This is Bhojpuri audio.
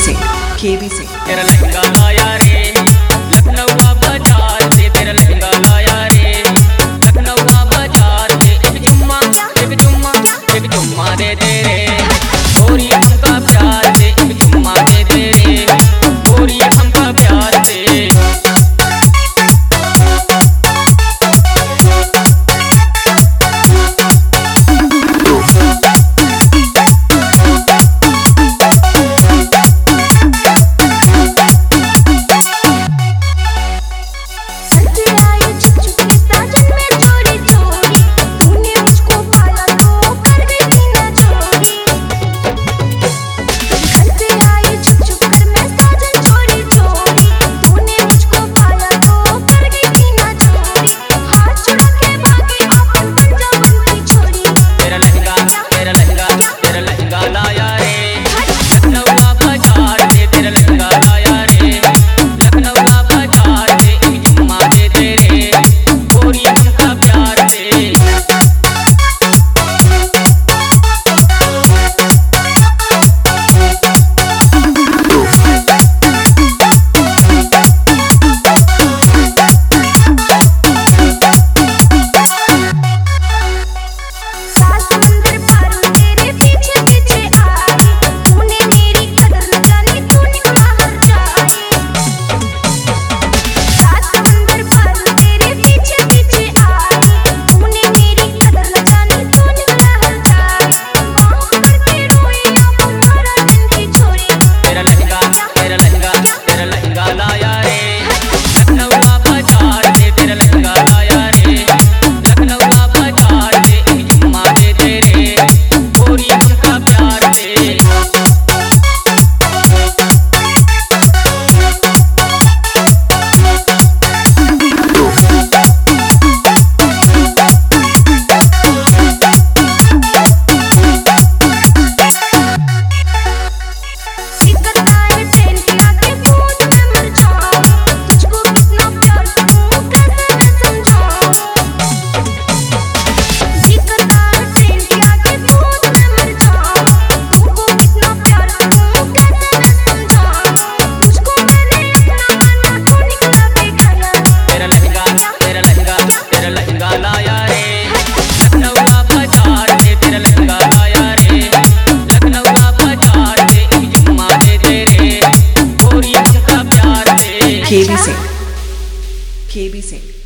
KB Singh तेरा लहंगा लाया रे लखनऊ बाजार से, तेरा लहंगा लाया रे लखनऊ बाजार से। एक चुम्मा एक चुम्मा एक चुम्मा दे दे रे गोरी हमका प्यार से, एक चुम्मा दे दे रे गोरी हमका प्यार से। KB Singh KB Singh